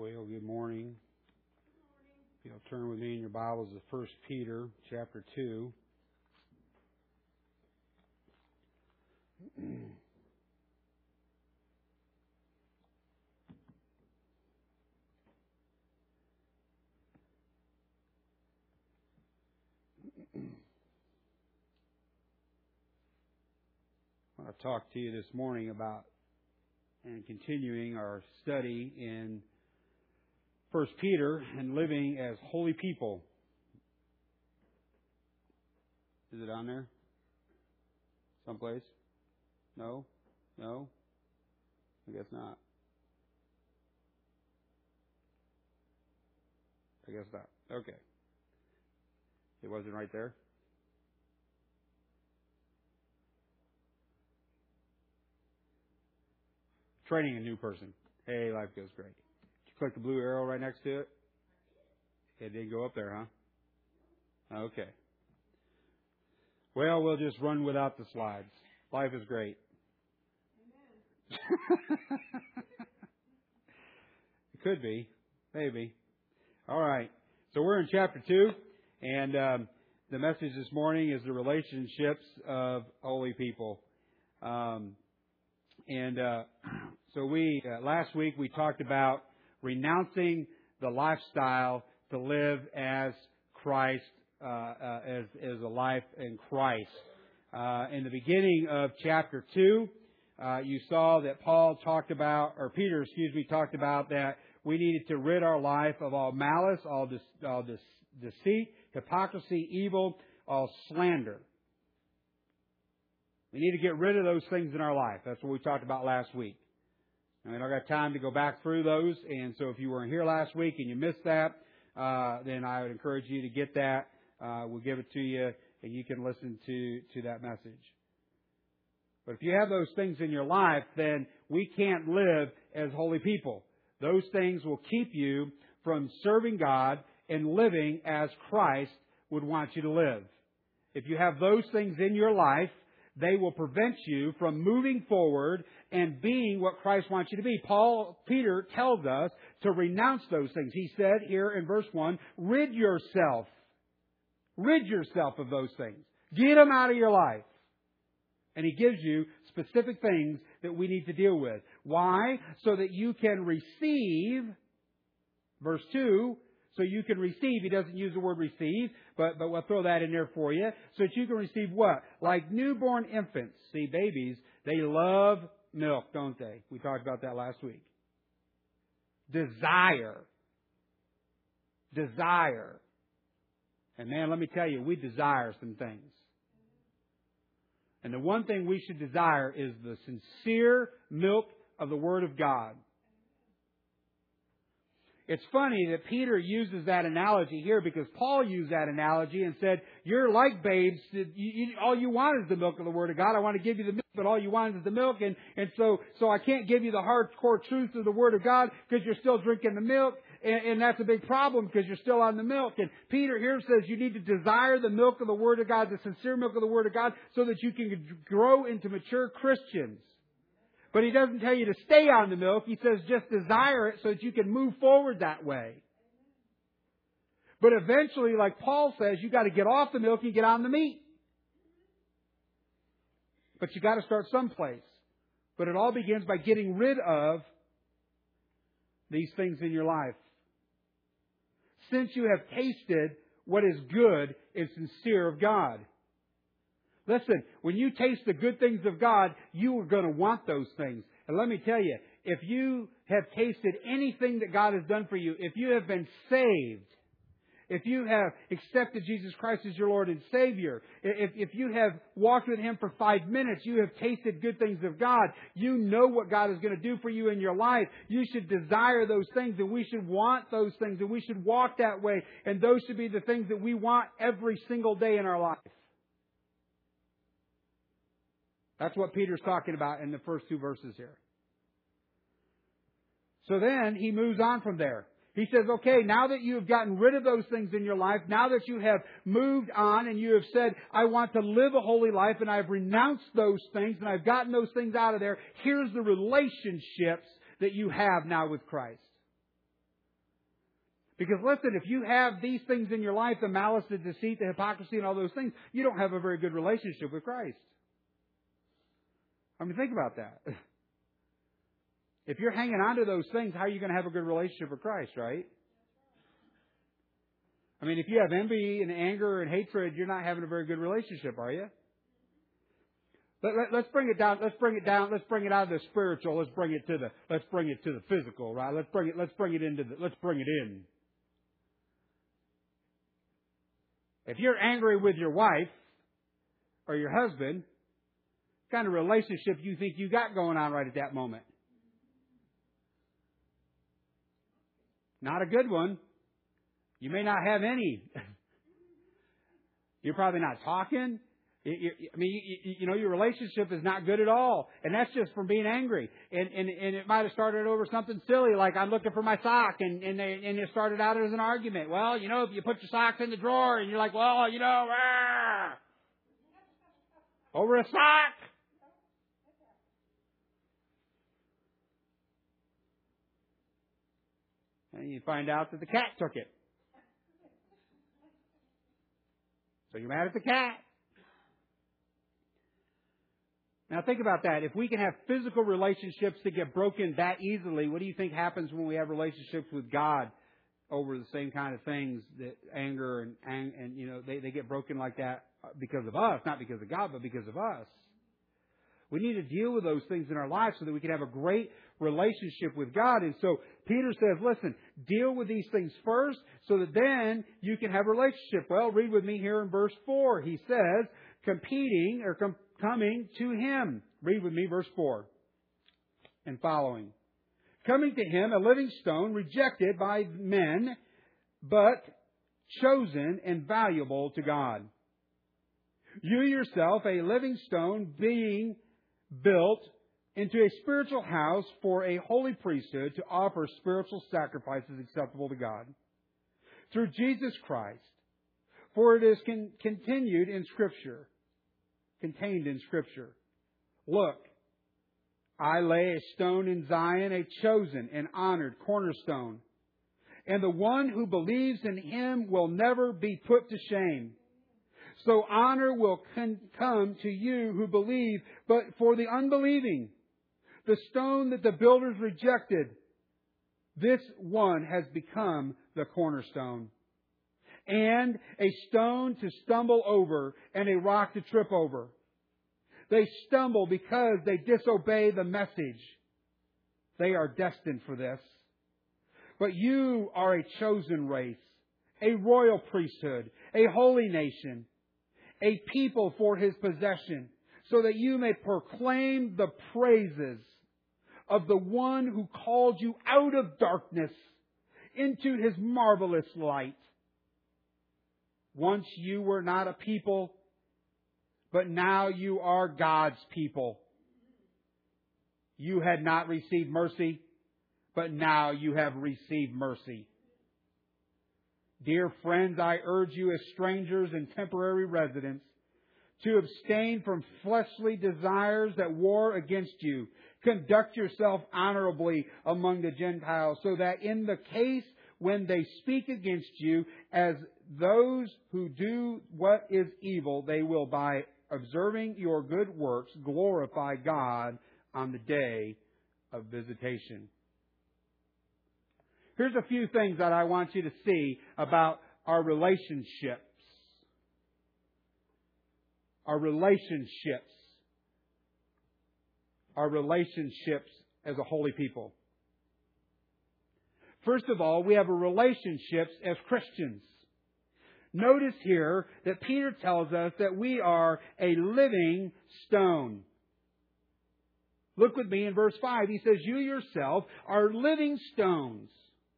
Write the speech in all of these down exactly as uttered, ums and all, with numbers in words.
Well, good morning. If you'll turn with me in your Bibles to First Peter chapter two. I want to talk to you this morning about and continuing our study in First Peter and living as holy people. Is it on there? Someplace? No? No? I guess not. I guess not. Okay. It wasn't right there? Training a new person. Hey, life goes great. Did you click the blue arrow right next to it? It didn't go up there, huh? Okay. Well, we'll just run without the slides. Life is great. It could be. Maybe. All right. So we're in chapter two, and um, the message this morning is the relationships of holy people. Um, and uh, so we uh, last week we talked about renouncing the lifestyle to live as Christ, uh, uh, as as a life in Christ. Uh, in the beginning of chapter two, uh, you saw that Paul talked about, or Peter, excuse me, talked about that we needed to rid our life of all malice, all, de- all de- deceit, hypocrisy, evil, all slander. We need to get rid of those things in our life. That's what we talked about last week. I mean, I got time to go back through those, and so if you weren't here last week and you missed that, uh, then I would encourage you to get that. Uh, we'll give it to you, and you can listen to, to that message. But if you have those things in your life, then we can't live as holy people. Those things will keep you from serving God and living as Christ would want you to live. If you have those things in your life, they will prevent you from moving forward and being what Christ wants you to be. Paul, Peter tells us to renounce those things. He said here in verse one, rid yourself. Rid yourself of those things. Get them out of your life. And he gives you specific things that we need to deal with. Why? So that you can receive, verse two, so you can receive. He doesn't use the word receive, but, but we'll throw that in there for you. So that you can receive what? Like newborn infants. See, babies, they love milk, don't they? We talked about that last week. Desire. Desire. And man, let me tell you, we desire some things. And the one thing we should desire is the sincere milk of the Word of God. It's funny that Peter uses that analogy here because Paul used that analogy and said, you're like babes. You, you, all you want is the milk of the Word of God. I want to give you the milk, but all you want is the milk. And, and so, so I can't give you the hardcore truth of the Word of God because you're still drinking the milk. And, and that's a big problem because you're still on the milk. And Peter here says you need to desire the milk of the Word of God, the sincere milk of the Word of God, so that you can grow into mature Christians. But he doesn't tell you to stay on the milk. He says just desire it so that you can move forward that way. But eventually, like Paul says, you got to get off the milk and get on the meat. But you got to start someplace. But it all begins by getting rid of these things in your life. Since you have tasted what is good and sincere of God. Listen, when you taste the good things of God, you are going to want those things. And let me tell you, if you have tasted anything that God has done for you, if you have been saved, if you have accepted Jesus Christ as your Lord and Savior, if, if you have walked with Him for five minutes, you have tasted good things of God, you know what God is going to do for you in your life. You should desire those things, and we should want those things, and we should walk that way. And those should be the things that we want every single day in our life. That's what Peter's talking about in the first two verses here. So then he moves on from there. He says, okay, now that you have gotten rid of those things in your life, now that you have moved on and you have said, I want to live a holy life and I've renounced those things and I've gotten those things out of there, here's the relationships that you have now with Christ. Because listen, if you have these things in your life, the malice, the deceit, the hypocrisy, and all those things, you don't have a very good relationship with Christ. I mean, think about that. If you're hanging on to those things, how are you going to have a good relationship with Christ, right? I mean, if you have envy and anger and hatred, you're not having a very good relationship, are you? Let, let, let's bring it down. Let's bring it down. Let's bring it out of the spiritual. Let's bring it to the. Let's bring it to the physical, right? Let's bring it. Let's bring it into the. Let's bring it in. If you're angry with your wife or your husband, what kind of relationship do you think you got going on right at that moment? Not a good one. You may not have any. You're probably not talking. You, you, I mean, you, you know, your relationship is not good at all. And that's just from being angry. And, and, and it might have started over something silly, like I'm looking for my sock, and, and, they, and it started out as an argument. Well, you know, if you put your socks in the drawer, and you're like, well, you know, ah, over a sock. And you find out that the cat took it. So you're mad at the cat. Now think about that. If we can have physical relationships that get broken that easily, what do you think happens when we have relationships with God over the same kind of things, that anger and, and, and you know, they, they get broken like that because of us, not because of God, but because of us. We need to deal with those things in our lives so that we can have a great relationship with God. And so Peter says, listen, deal with these things first so that then you can have a relationship. Well, read with me here in verse four. He says, competing or com- coming to Him. Read with me verse four and following. Coming to Him, a living stone, rejected by men, but chosen and valuable to God. You yourself, a living stone, being built into a spiritual house for a holy priesthood to offer spiritual sacrifices acceptable to God through Jesus Christ. For it is con- continued in Scripture, contained in Scripture. Look, I lay a stone in Zion, a chosen and honored cornerstone. And the one who believes in Him will never be put to shame. So honor will con- come to you who believe, but for the unbelieving, the stone that the builders rejected, this one has become the cornerstone. And a stone to stumble over and a rock to trip over. They stumble because they disobey the message. They are destined for this. But you are a chosen race, a royal priesthood, a holy nation, a people for His possession, so that you may proclaim the praises of the one who called you out of darkness into His marvelous light. Once you were not a people, but now you are God's people. You had not received mercy, but now you have received mercy. Dear friends, I urge you as strangers and temporary residents to abstain from fleshly desires that war against you. Conduct yourself honorably among the Gentiles, so that in the case when they speak against you as those who do what is evil, they will, by observing your good works, glorify God on the day of visitation. Here's a few things that I want you to see about our relationships. Our relationships. Our relationships as a holy people. First of all, we have a relationships as Christians. Notice here that Peter tells us that we are a living stone. Look with me in verse five. He says, you yourself are living stones.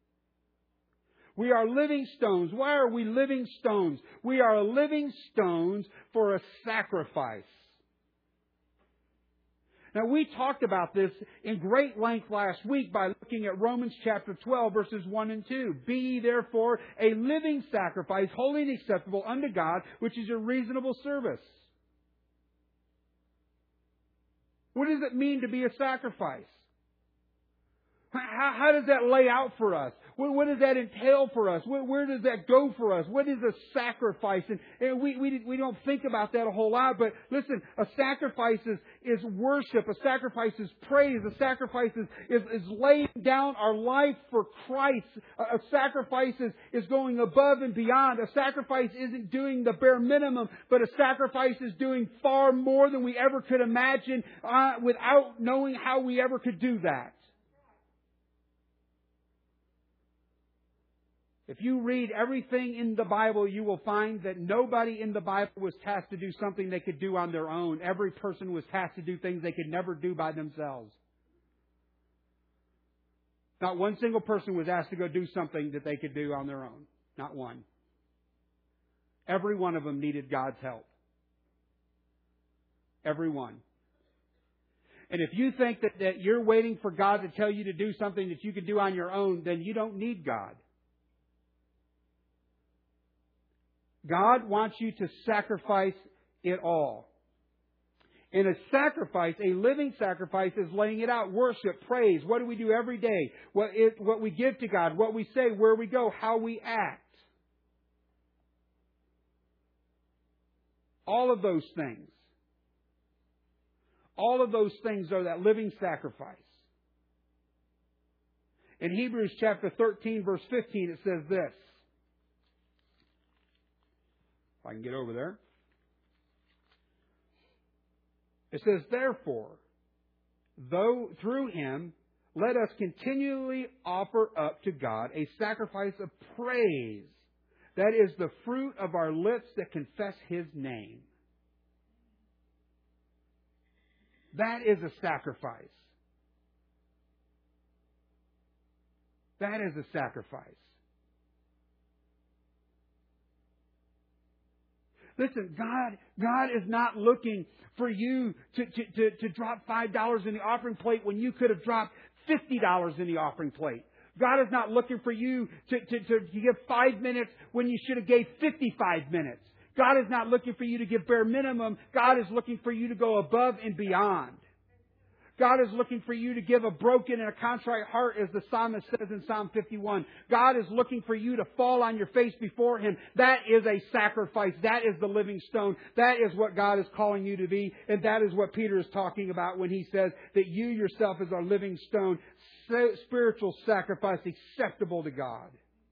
We are living stones. Why are we living stones? We are living stones for a sacrifice. Now, we talked about this in great length last week by looking at Romans chapter twelve, verses one and two. Be ye therefore a living sacrifice, holy and acceptable unto God, which is your reasonable service. What does it mean to be a sacrifice? How, how does that lay out for us? What, what does that entail for us? Where, where does that go for us? What is a sacrifice? And, and we, we, we don't think about that a whole lot, but listen, a sacrifice is, is worship. A sacrifice is praise. A sacrifice is, is, is laying down our life for Christ. A, a sacrifice is, is going above and beyond. A sacrifice isn't doing the bare minimum, but a sacrifice is doing far more than we ever could imagine uh, without knowing how we ever could do that. If you read everything in the Bible, you will find that nobody in the Bible was tasked to do something they could do on their own. Every person was tasked to do things they could never do by themselves. Not one single person was asked to go do something that they could do on their own. Not one. Every one of them needed God's help. Every one. And if you think that, that you're waiting for God to tell you to do something that you can do on your own, then you don't need God. God wants you to sacrifice it all. And a sacrifice, a living sacrifice, is laying it out. Worship, praise. What do we do every day? What, it, what we give to God, what we say, where we go, how we act. All of those things. All of those things are that living sacrifice. In Hebrews chapter thirteen, verse fifteen, it says this. I can get over there. It says, therefore, though through Him, let us continually offer up to God a sacrifice of praise. That is the fruit of our lips that confess His name. That is a sacrifice. That is a sacrifice. Listen, God, God is not looking for you to, to, to, to drop five dollars in the offering plate when you could have dropped fifty dollars in the offering plate. God is not looking for you to, to, to give five minutes when you should have gave fifty-five minutes. God is not looking for you to give bare minimum. God is looking for you to go above and beyond. God is looking for you to give a broken and a contrite heart, as the psalmist says in Psalm fifty-one. God is looking for you to fall on your face before Him. That is a sacrifice. That is the living stone. That is what God is calling you to be. And that is what Peter is talking about when he says that you yourself is our living stone, spiritual sacrifice acceptable to God.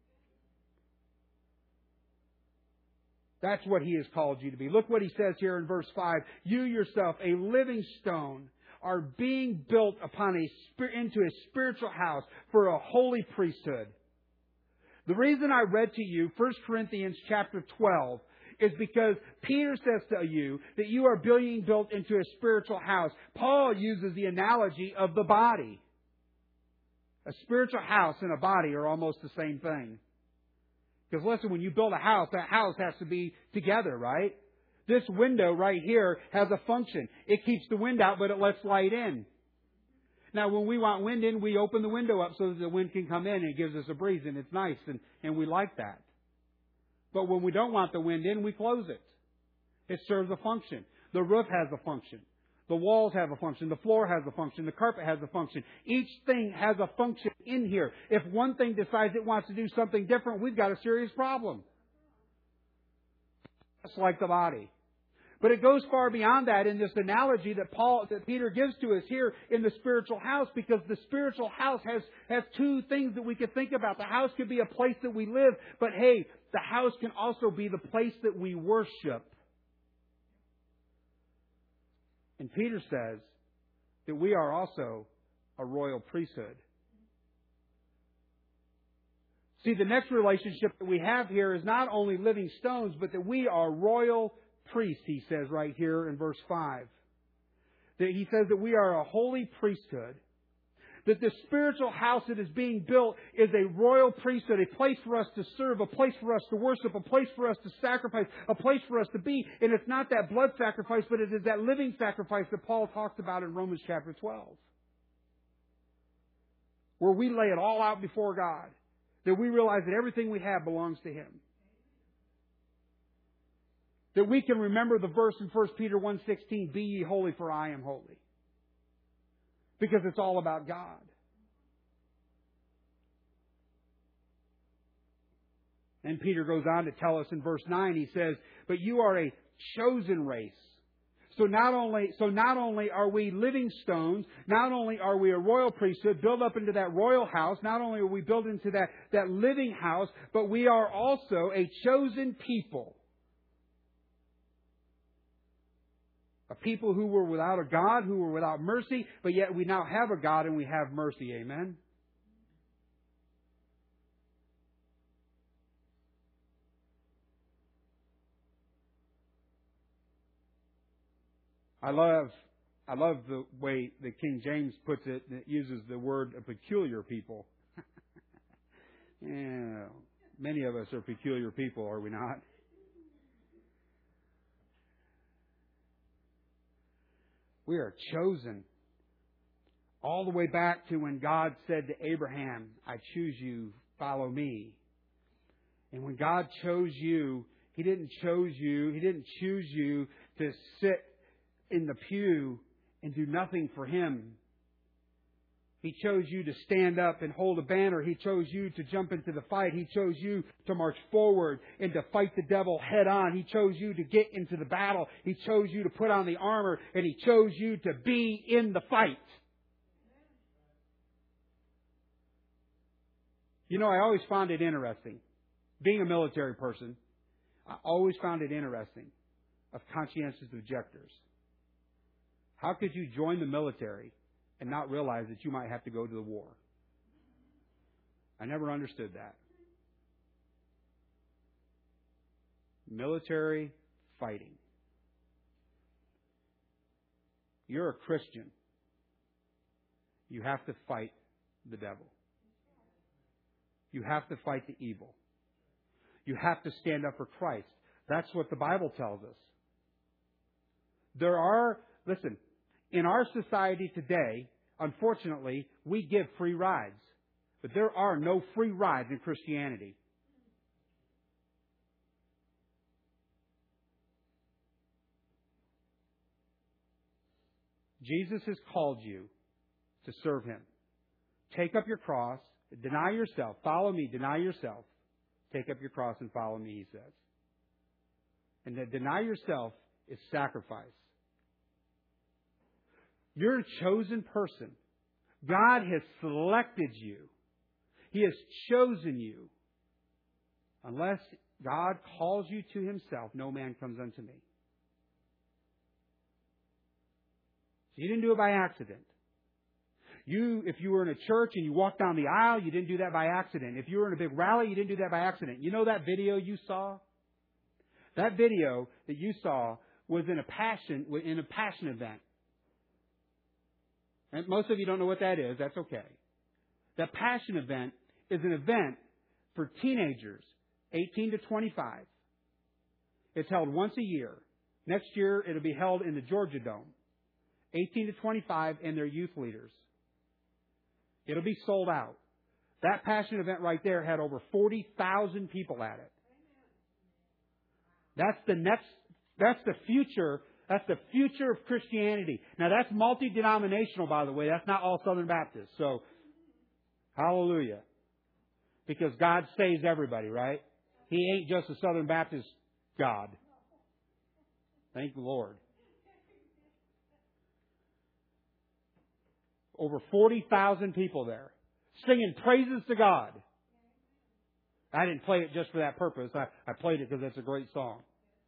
That's what He has called you to be. Look what He says here in verse five. You yourself, a living stone, are being built upon a into a spiritual house for a holy priesthood. The reason I read to you First Corinthians chapter twelve is because Peter says to you that you are being built into a spiritual house. Paul uses the analogy of the body. A spiritual house and a body are almost the same thing. Because listen, when you build a house, that house has to be together, right? This window right here has a function. It keeps the wind out, but it lets light in. Now, when we want wind in, we open the window up so that the wind can come in and it gives us a breeze, and it's nice, and, and we like that. But when we don't want the wind in, we close it. It serves a function. The roof has a function. The walls have a function. The floor has a function. The carpet has a function. Each thing has a function in here. If one thing decides it wants to do something different, we've got a serious problem. Just like the body. But it goes far beyond that in this analogy that Paul, that Peter gives to us here in the spiritual house, because the spiritual house has, has two things that we could think about. The house could be a place that we live, but hey, the house can also be the place that we worship. And Peter says that we are also a royal priesthood. See, the next relationship that we have here is not only living stones, but that we are royal priests, he says right here in verse five. That he says that we are a holy priesthood. That the spiritual house that is being built is a royal priesthood, a place for us to serve, a place for us to worship, a place for us to sacrifice, a place for us to be. And it's not that blood sacrifice, but it is that living sacrifice that Paul talks about in Romans chapter twelve. Where we lay it all out before God. That we realize that everything we have belongs to Him. That we can remember the verse in First Peter one sixteen, be ye holy for I am holy. Because it's all about God. And Peter goes on to tell us in verse nine, he says, but you are a chosen race. So not only, so not only are we living stones, not only are we a royal priesthood built up into that royal house, not only are we built into that, that living house, but we are also a chosen people. A people who were without a God, who were without mercy, but yet we now have a God and we have mercy. Amen? I love, I love the way that King James puts it. It uses the word a peculiar people. Yeah, many of us are peculiar people, are we not? We are chosen. All the way back to when God said to Abraham, I choose you, follow me. And when God chose you, He didn't choose you, He didn't choose you to sit in the pew and do nothing for Him. He chose you to stand up and hold a banner. He chose you to jump into the fight. He chose you to march forward and to fight the devil head on. He chose you to get into the battle. He chose you to put on the armor, and He chose you to be in the fight. You know, I always found it interesting. Being a military person, I always found it interesting of conscientious objectors. How could you join the military and not realize that you might have to go to the war? I never understood that. Military fighting. You're a Christian. You have to fight the devil. You have to fight the evil. You have to stand up for Christ. That's what the Bible tells us. There are, listen, in our society today, unfortunately, we give free rides. But there are no free rides in Christianity. Jesus has called you to serve Him. Take up your cross, deny yourself, follow me, deny yourself. Take up your cross and follow me, He says. And to deny yourself is sacrifice. You're a chosen person. God has selected you. He has chosen you. Unless God calls you to Himself, no man comes unto me. You didn't do it by accident. You, if you were in a church and you walked down the aisle, you didn't do that by accident. If you were in a big rally, you didn't do that by accident. You know that video you saw? That video that you saw was in a passion, in a passion event. And most of you don't know what that is. That's okay. That passion event is an event for teenagers, eighteen to twenty-five. It's held once a year. Next year, it'll be held in the Georgia Dome. eighteen to twenty-five and their youth leaders. It'll be sold out. That passion event right there had over forty thousand people at it. That's the next, that's the future, that's the future of Christianity. Now that's multi-denominational, by the way. That's not all Southern Baptists. So, hallelujah. Because God saves everybody, right? He ain't just a Southern Baptist God. Thank the Lord. Over forty thousand people there, singing praises to God. I didn't play it just for that purpose. I, I played it because it's a great song.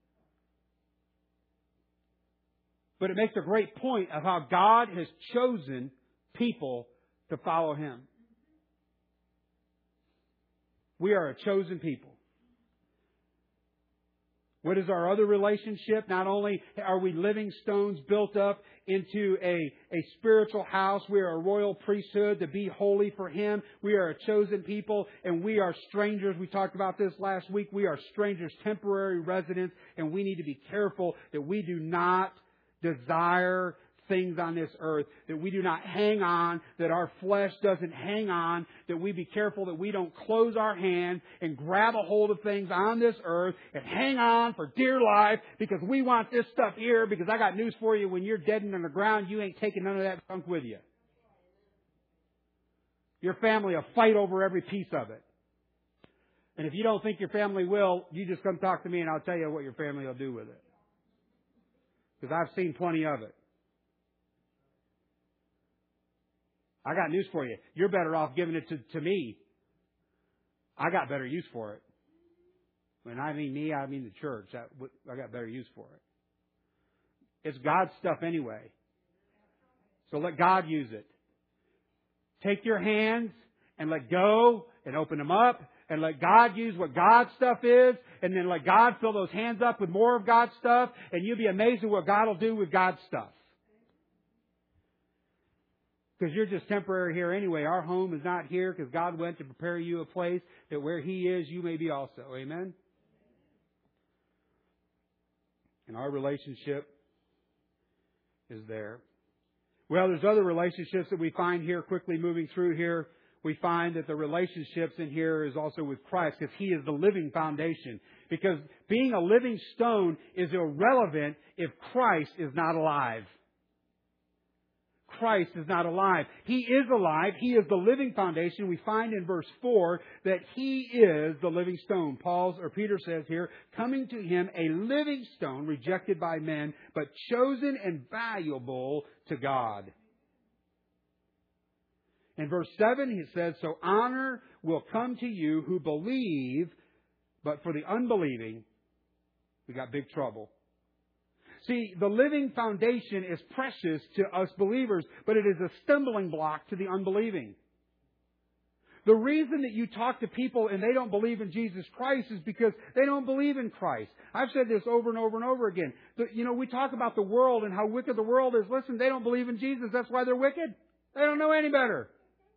But it makes a great point of how God has chosen people to follow Him. We are a chosen people. What is our other relationship? Not only are we living stones built up into a, a spiritual house, we are a royal priesthood to be holy for Him. We are a chosen people, and we are strangers. We talked about this last week. We are strangers, temporary residents, and we need to be careful that we do not desire things on this earth, that we do not hang on, that our flesh doesn't hang on, that we be careful that we don't close our hand and grab a hold of things on this earth and hang on for dear life because we want this stuff here, because I got news for you, when you're dead and on the ground, you ain't taking none of that junk with you. Your family will fight over every piece of it. And if you don't think your family will, you just come talk to me and I'll tell you what your family will do with it. Because I've seen plenty of it. I got news for you. You're better off giving it to, to me. I got better use for it. When I mean me, I mean the church. I, I got better use for it. It's God's stuff anyway. So let God use it. Take your hands and let go and open them up and let God use what God's stuff is, and then let God fill those hands up with more of God's stuff, and you'll be amazed at what God will do with God's stuff. Because you're just temporary here anyway. Our home is not here because God went to prepare you a place that where He is, you may be also. Amen? And our relationship is there. Well, there's other relationships that we find here, quickly moving through here. We find that the relationships in here is also with Christ because He is the living foundation. Because being a living stone is irrelevant if Christ is not alive. Christ is not alive. He is alive. He is the living foundation. We find in verse four that He is the living stone. Paul's or Peter says here, coming to Him a living stone rejected by men, but chosen and valuable to God. In verse seven, he says, so honor will come to you who believe, but for the unbelieving, we got big trouble. See, the living foundation is precious to us believers, but it is a stumbling block to the unbelieving. The reason that you talk to people and they don't believe in Jesus Christ is because they don't believe in Christ. I've said this over and over and over again. You know, we talk about the world and how wicked the world is. Listen, they don't believe in Jesus. That's why they're wicked. They don't know any better.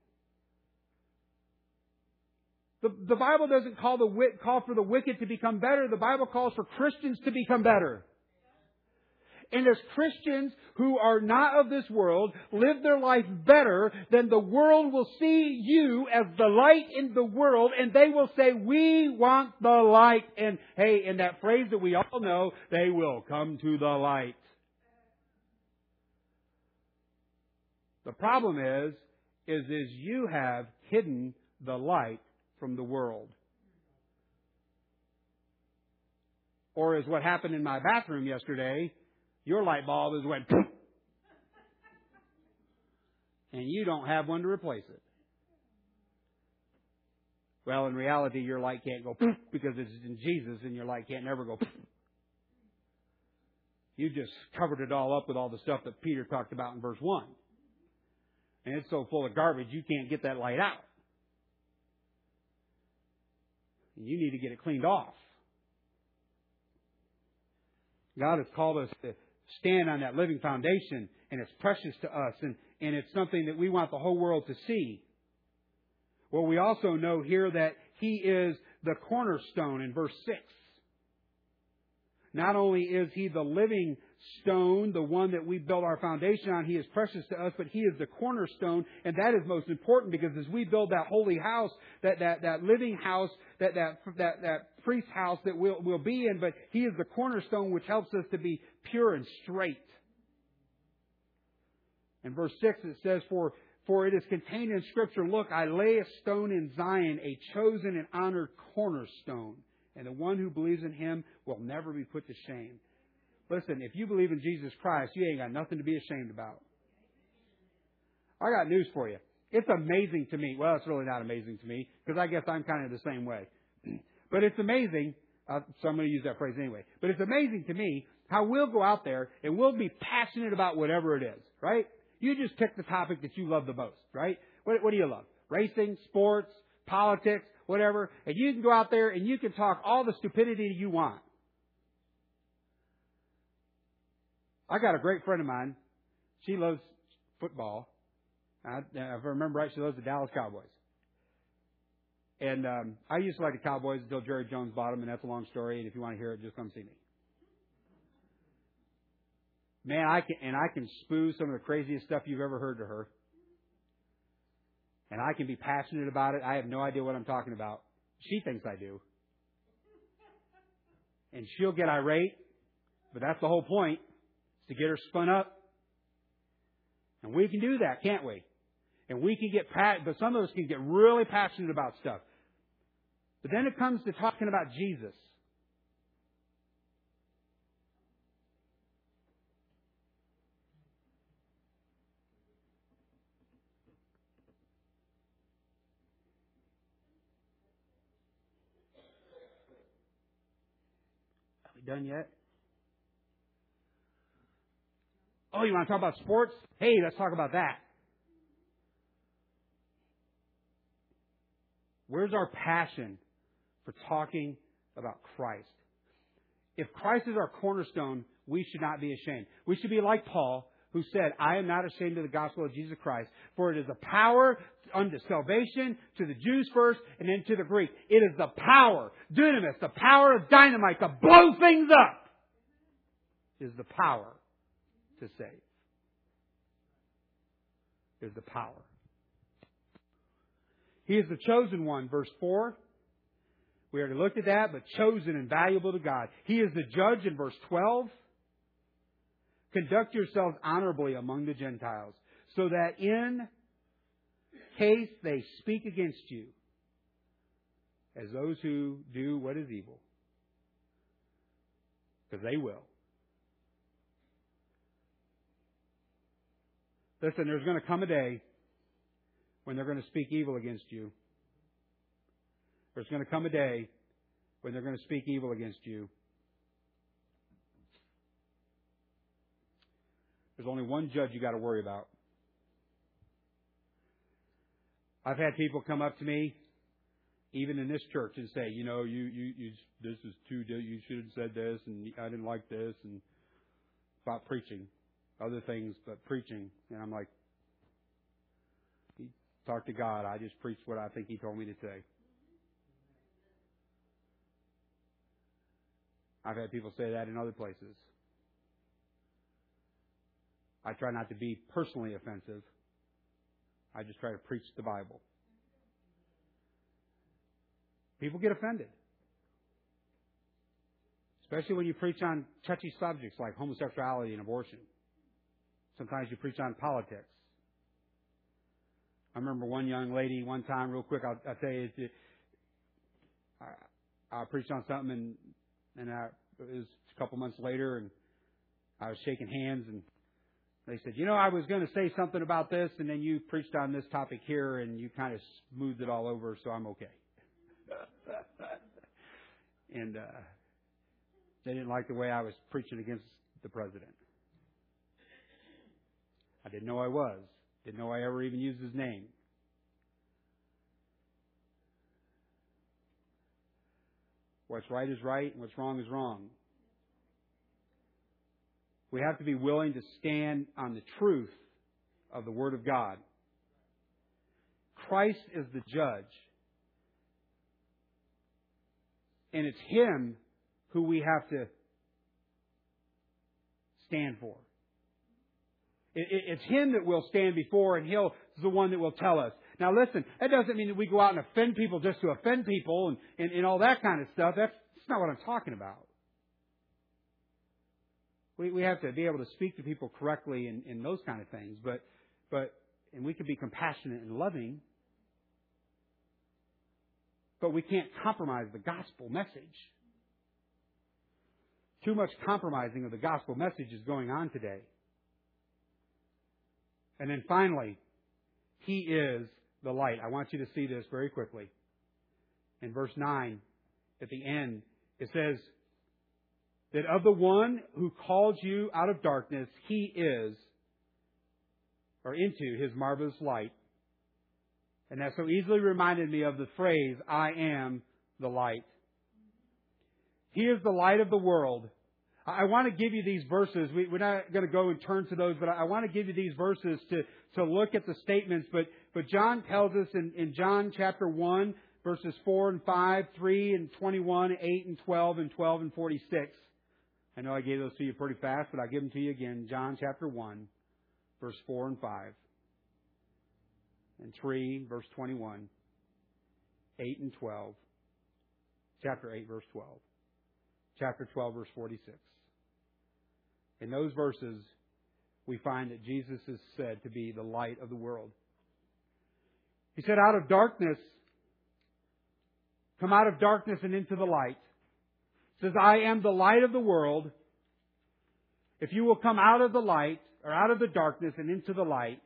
The, the Bible doesn't call, the, call for the wicked to become better. The Bible calls for Christians to become better. And as Christians who are not of this world live their life better, then the world will see you as the light in the world, and they will say, we want the light. And hey, in that phrase that we all know, they will come to the light. The problem is, is, is you have hidden the light from the world. Or as what happened in my bathroom yesterday, your light bulb is went poof, and you don't have one to replace it. Well, in reality, your light can't go poof because it's in Jesus, and your light can't never go poof. You just covered it all up with all the stuff that Peter talked about in verse one. And it's so full of garbage, you can't get that light out. And you need to get it cleaned off. God has called us to stand on that living foundation, and it's precious to us, and, and it's something that we want the whole world to see. Well, we also know here that He is the cornerstone in verse six. Not only is He the living stone, the one that we build our foundation on, He is precious to us, but He is the cornerstone, and that is most important because as we build that holy house, that, that, that living house, that, that, that, that priest house that we'll, we'll be in, but He is the cornerstone which helps us to be pure and straight. In verse six it says, For For it is contained in Scripture, look, I lay a stone in Zion, a chosen and honored cornerstone. And the one who believes in Him will never be put to shame. Listen, if you believe in Jesus Christ, you ain't got nothing to be ashamed about. I got news for you. It's amazing to me. Well, it's really not amazing to me because I guess I'm kind of the same way. But it's amazing. Uh, so I'm going to use that phrase anyway. But it's amazing to me how we'll go out there and we'll be passionate about whatever it is, right? You just pick the topic that you love the most, right? What, what do you love? Racing, sports, politics, whatever. And you can go out there and you can talk all the stupidity you want. I got a great friend of mine. She loves football. I, if I remember right, she loves the Dallas Cowboys. And um, I used to like the Cowboys until Jerry Jones bought them, and that's a long story. And if you want to hear it, just come see me. Man, I can and I can spew some of the craziest stuff you've ever heard to her. And I can be passionate about it. I have no idea what I'm talking about. She thinks I do. And she'll get irate, but that's the whole point, is to get her spun up. And we can do that, can't we? And we can get, but some of us can get really passionate about stuff. But then it comes to talking about Jesus. Are we done yet? Oh, you want to talk about sports? Hey, let's talk about that. Where's our passion for talking about Christ? If Christ is our cornerstone, we should not be ashamed. We should be like Paul, who said, I am not ashamed of the gospel of Jesus Christ, for it is the power unto salvation to the Jews first and then to the Greek. It is the power, dunamis, the power of dynamite to blow things up, is the power to save. Is the power. He is the chosen one, verse four. We already looked at that, but chosen and valuable to God. He is the judge in verse twelve. Conduct yourselves honorably among the Gentiles, so that in case they speak against you, as those who do what is evil, because they will. Listen, there's going to come a day when they're going to speak evil against you. There's going to come a day when they're going to speak evil against you. There's only one judge you got to worry about. I've had people come up to me, even in this church, and say, you know, you, you, you this is too, you should have said this, and I didn't like this, and about preaching. Other things, but preaching. And I'm like, talk to God. I just preached what I think He told me to say. I've had people say that in other places. I try not to be personally offensive. I just try to preach the Bible. People get offended. Especially when you preach on touchy subjects like homosexuality and abortion. Sometimes you preach on politics. I remember one young lady one time, real quick, I'll, I'll tell you, it, I, I preached on something, and, and I, it was a couple months later, and I was shaking hands, and they said, you know, I was going to say something about this, and then you preached on this topic here, and you kind of smoothed it all over, so I'm okay. And uh, they didn't like the way I was preaching against the president. I didn't know I was. Didn't know I ever even used his name. What's right is right, and what's wrong is wrong. We have to be willing to stand on the truth of the Word of God. Christ is the judge. And it's Him who we have to stand for. It's Him that we'll stand before, and He'll is the one that will tell us. Now listen, that doesn't mean that we go out and offend people just to offend people and, and, and all that kind of stuff. That's, that's not what I'm talking about. We, we have to be able to speak to people correctly and, and those kind of things. But, but, and we can be compassionate and loving. But we can't compromise the gospel message. Too much compromising of the gospel message is going on today. And then finally, He is the light. I want you to see this very quickly. In verse nine, at the end, it says that of the one who called you out of darkness, He is, or into His marvelous light. And that so easily reminded me of the phrase, I am the light. He is the light of the world. I want to give you these verses. We, we're not going to go and turn to those, but I want to give you these verses to, to look at the statements. But, but John tells us in, in John chapter one, verses four and five, three and twenty-one, eight and twelve, and twelve and forty-six. I know I gave those to you pretty fast, but I'll give them to you again. John chapter one, verse four and five. And three, verse twenty-one. eight and twelve. Chapter eight, verse twelve. Chapter twelve, verse forty-six. In those verses, we find that Jesus is said to be the light of the world. He said, out of darkness, Come out of darkness and into the light. It says, I am the light of the world. If you will come out of the light, or out of the darkness and into the light,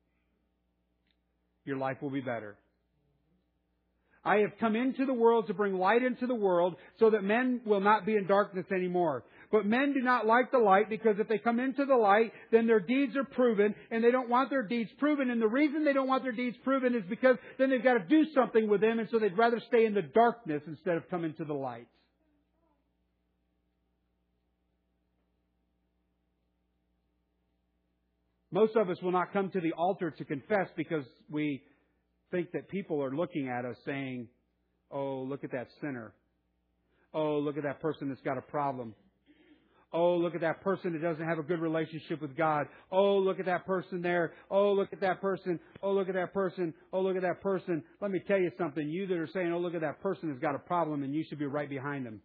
your life will be better. I have come into the world to bring light into the world so that men will not be in darkness anymore. But men do not like the light because if they come into the light, then their deeds are proven and they don't want their deeds proven. And the reason they don't want their deeds proven is because then they've got to do something with them, and so they'd rather stay in the darkness instead of come into the light. Most of us will not come to the altar to confess because we think that people are looking at us saying, oh, look at that sinner. Oh, look at that person that's got a problem. Oh, look at that person that doesn't have a good relationship with God. Oh, look at that person there. Oh, look at that person. Oh, look at that person. Oh, look at that person. Let me tell you something. You that are saying, oh, look at that person has got a problem, and you should be right behind them.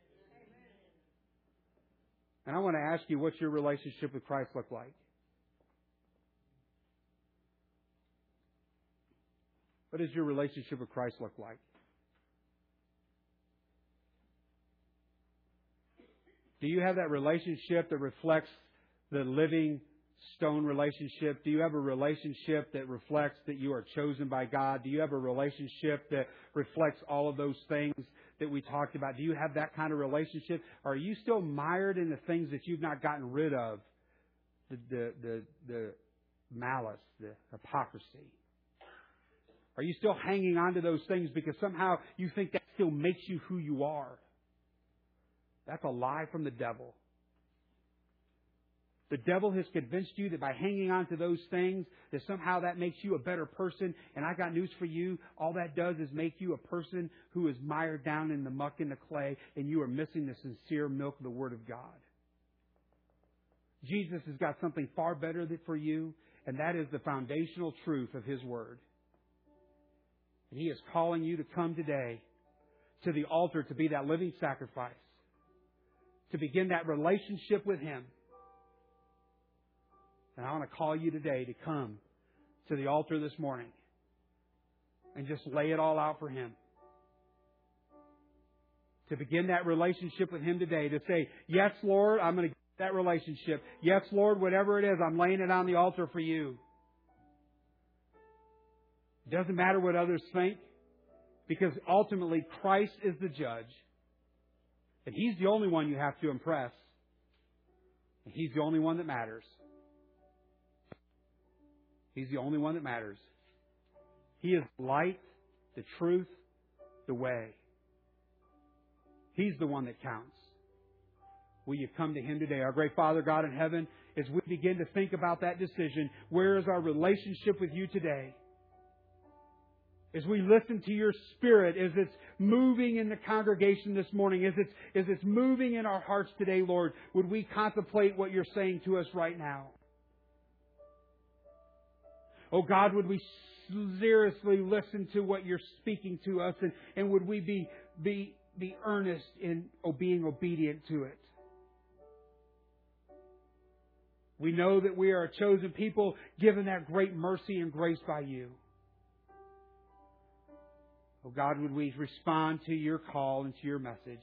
And I want to ask you, what's your relationship with Christ look like? What does your relationship with Christ look like? Do you have that relationship that reflects the living stone relationship? Do you have a relationship that reflects that you are chosen by God? Do you have a relationship that reflects all of those things that we talked about? Do you have that kind of relationship? Or are you still mired in the things that you've not gotten rid of? The, the, the, the malice, the hypocrisy. Are you still hanging on to those things because somehow you think that still makes you who you are? That's a lie from the devil. The devil has convinced you that by hanging on to those things, that somehow that makes you a better person. And I got news for you. All that does is make you a person who is mired down in the muck and the clay, and you are missing the sincere milk of the Word of God. Jesus has got something far better for you, and that is the foundational truth of His Word. And He is calling you to come today to the altar to be that living sacrifice, to begin that relationship with Him. And I want to call you today to come to the altar this morning and just lay it all out for Him. To begin that relationship with Him today, to say, yes, Lord, I'm going to get that relationship. Yes, Lord, whatever it is, I'm laying it on the altar for You. It doesn't matter what others think, because ultimately Christ is the judge. And He's the only one you have to impress. And He's the only one that matters. He's the only one that matters. He is the light, the truth, the way. He's the one that counts. Will you come to Him today? Our great Father, God in heaven, as we begin to think about that decision, where is our relationship with You today? As we listen to Your Spirit, as it's moving in the congregation this morning, as it's, as it's moving in our hearts today, Lord, would we contemplate what You're saying to us right now? Oh God, would we seriously listen to what You're speaking to us, and, and would we be, be, be earnest in being obedient to it? We know that we are a chosen people, given that great mercy and grace by You. Oh God, would we respond to Your call and to Your message?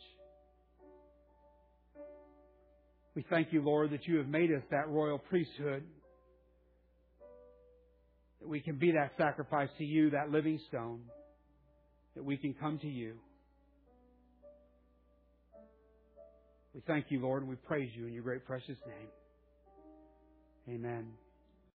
We thank You, Lord, that You have made us that royal priesthood. That we can be that sacrifice to You, that living stone. That we can come to You. We thank You, Lord, and we praise You in Your great precious name. Amen.